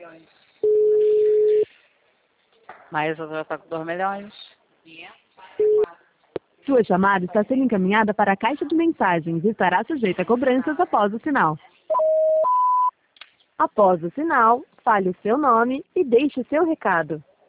Maísa já está com 2 milhões. Sua chamada está sendo encaminhada para a caixa de mensagens e estará sujeita a cobranças após o sinal. Após o sinal, fale o seu nome e deixe o seu recado.